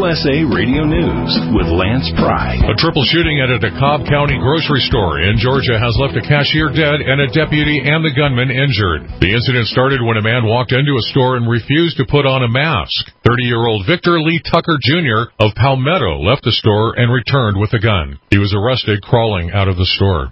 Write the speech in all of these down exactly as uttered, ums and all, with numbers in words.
S A Radio News with Lance Pry. A triple shooting at a DeKalb County grocery store in Georgia has left a cashier dead and a deputy and the gunman injured. The incident started when a man walked into a store and refused to put on a mask. thirty-year-old Victor Lee Tucker Junior of Palmetto left the store and returned with a gun. He was arrested crawling out of the store.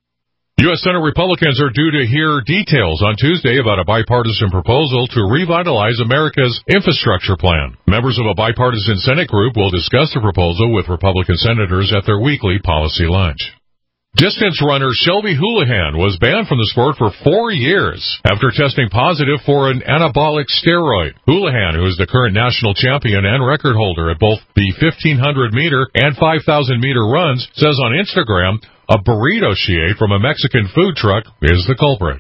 U S Senate Republicans are due to hear details on Tuesday about a bipartisan proposal to revitalize America's infrastructure plan. Members of a bipartisan Senate group will discuss the proposal with Republican senators at their weekly policy lunch. Distance runner Shelby Houlihan was banned from the sport for four years after testing positive for an anabolic steroid. Houlihan, who is the current national champion and record holder at both the fifteen hundred meter and five thousand meter runs, says on Instagram a burrito she ate from a Mexican food truck is the culprit.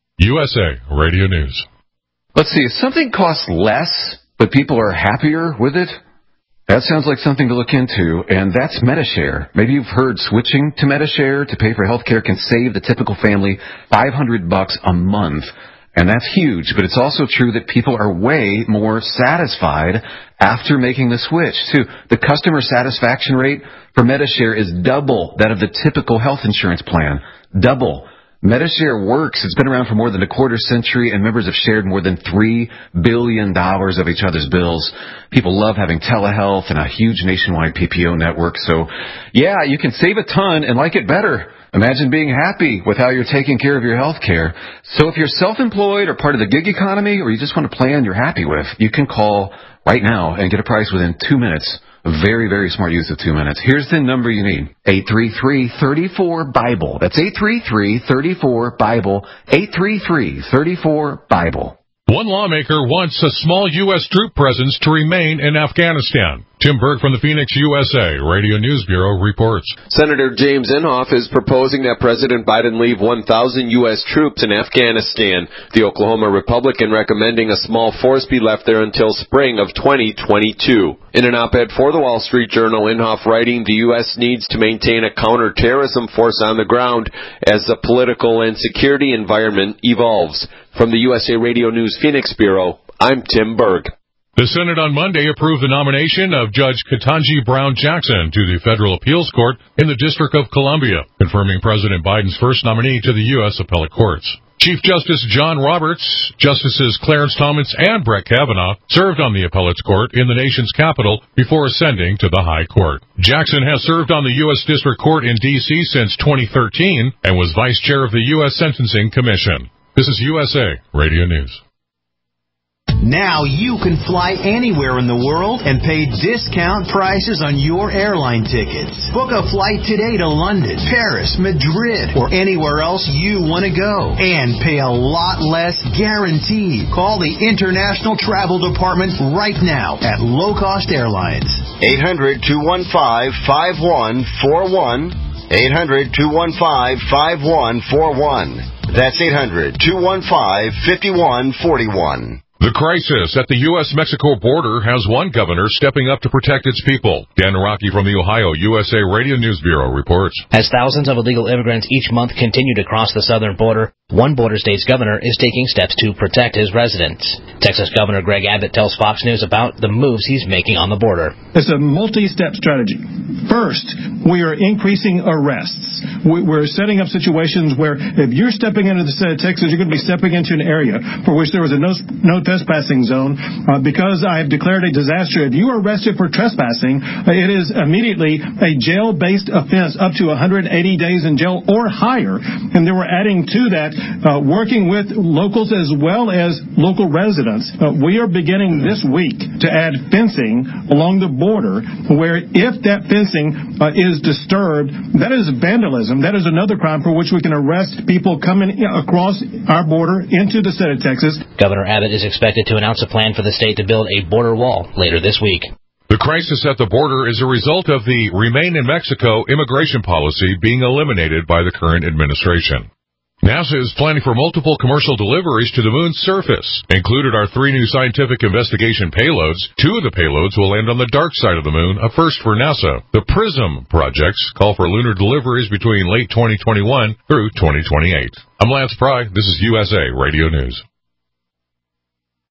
U S A Radio News. Let's see, if something costs less, but people are happier with it, that sounds like something to look into, and that's Medi-Share. Maybe you've heard switching to Medi-Share to pay for health care can save the typical family five hundred bucks a month. And that's huge, but it's also true that people are way more satisfied after making the switch, too. The customer satisfaction rate for Medi-Share is double that of the typical health insurance plan. Double. Medi-Share works. It's been around for more than a quarter century, and members have shared more than three billion dollars of each other's bills. People love having telehealth and a huge nationwide P P O network. So, yeah, you can save a ton and like it better. Imagine being happy with how you're taking care of your health care. So if you're self-employed or part of the gig economy, or you just want a plan you're happy with, you can call right now and get a price within two minutes. Very, very smart use of two minutes. Here's the number you need. eight three three, three four, BIBLE. That's eight three three, three four, BIBLE. eight three three, three four, BIBLE. One lawmaker wants a small U S troop presence to remain in Afghanistan. Tim Berg from the Phoenix U S A Radio News Bureau reports. Senator James Inhofe is proposing that President Biden leave one thousand U S troops in Afghanistan. The Oklahoma Republican recommending a small force be left there until spring of twenty twenty-two. In an op-ed for the Wall Street Journal, Inhofe writing the U S needs to maintain a counterterrorism force on the ground as the political and security environment evolves. From the U S A Radio News Phoenix Bureau, I'm Tim Berg. The Senate on Monday approved the nomination of Judge Ketanji Brown Jackson to the Federal Appeals Court in the District of Columbia, confirming President Biden's first nominee to the U S Appellate Courts. Chief Justice John Roberts, Justices Clarence Thomas and Brett Kavanaugh served on the Appellate's Court in the nation's capital before ascending to the High Court. Jackson has served on the U S District Court in D C since twenty thirteen and was Vice Chair of the U S Sentencing Commission. This is U S A Radio News. Now you can fly anywhere in the world and pay discount prices on your airline tickets. Book a flight today to London, Paris, Madrid, or anywhere else you want to go. And pay a lot less guaranteed. Call the International Travel Department right now at Low Cost Airlines. eight hundred, two one five, five one four one. eight hundred, two one five, five one four one. That's eight hundred, two one five, five one four one. The crisis at the U S Mexico border has one governor stepping up to protect its people. Dan Naraki from the Ohio U S A Radio News Bureau reports. As thousands of illegal immigrants each month continue to cross the southern border, one border state's governor is taking steps to protect his residents. Texas Governor Greg Abbott tells Fox News about the moves he's making on the border. It's a multi-step strategy. First, we are increasing arrests. We're setting up situations where if you're stepping into the state of Texas, you're going to be stepping into an area for which there was a no, no trespassing zone. Uh, because I have declared a disaster, if you are arrested for trespassing, uh, it is immediately a jail-based offense up to one hundred eighty days in jail or higher. And then we're adding to that, uh, working with locals as well as local residents. Uh, we are beginning this week to add fencing along the border where if that fencing uh, is disturbed, that is vandalism. That is another crime for which we can arrest people coming across our border into the state of Texas. Governor Abbott is expected to announce a plan for the state to build a border wall later this week. The crisis at the border is a result of the Remain in Mexico immigration policy being eliminated by the current administration. NASA is planning for multiple commercial deliveries to the moon's surface. Included are three new scientific investigation payloads. Two of the payloads will land on the dark side of the moon, a first for NASA. The PRISM projects call for lunar deliveries between late twenty twenty-one through twenty twenty-eight. I'm Lance Pry. This is U S A Radio News.